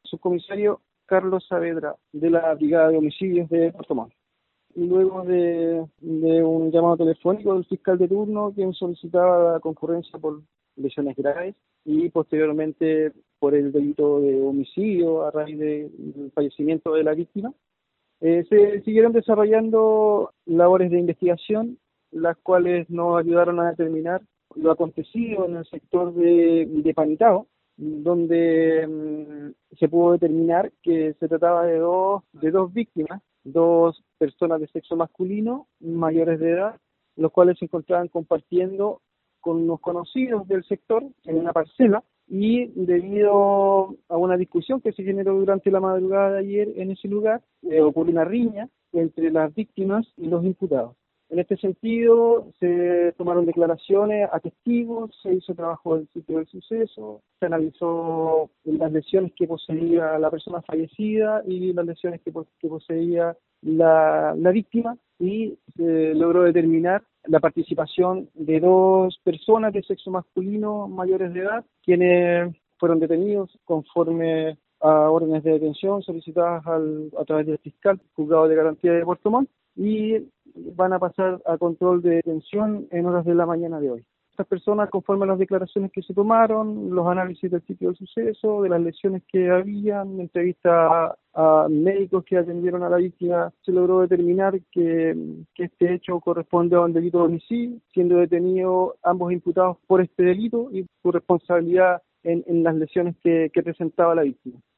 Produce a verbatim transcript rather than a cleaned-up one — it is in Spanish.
subcomisario Carlos Saavedra, de la Brigada de Homicidios de Puerto Montt. Luego de, de un llamado telefónico del fiscal de turno, quien solicitaba la concurrencia por lesiones graves y posteriormente por el delito de homicidio a raíz de- del fallecimiento de la víctima, eh, se siguieron desarrollando labores de investigación, las cuales nos ayudaron a determinar lo acontecido en el sector de, de Panitao, donde mm, se pudo determinar que se trataba de dos, de dos víctimas, dos personas de sexo masculino, mayores de edad, los cuales se encontraban compartiendo con unos conocidos del sector en una parcela, y debido a una discusión que se generó durante la madrugada de ayer en ese lugar, eh, ocurrió una riña entre las víctimas y los imputados. En este sentido, se tomaron declaraciones a testigos, se hizo trabajo del sitio del suceso, se analizó las lesiones que poseía la persona fallecida y las lesiones que, po- que poseía la, la víctima, y se logró determinar la participación de dos personas de sexo masculino mayores de edad, quienes fueron detenidos conforme a órdenes de detención solicitadas al- a través del fiscal juzgado de garantía de Puerto Montt, y van a pasar a control de detención en horas de la mañana de hoy. Estas personas, conforme a las declaraciones que se tomaron, los análisis del sitio del suceso, de las lesiones que habían, entrevista a, a médicos que atendieron a la víctima, se logró determinar que, que este hecho corresponde a un delito de homicidio, siendo detenidos ambos imputados por este delito y su responsabilidad en, en las lesiones que, que presentaba la víctima.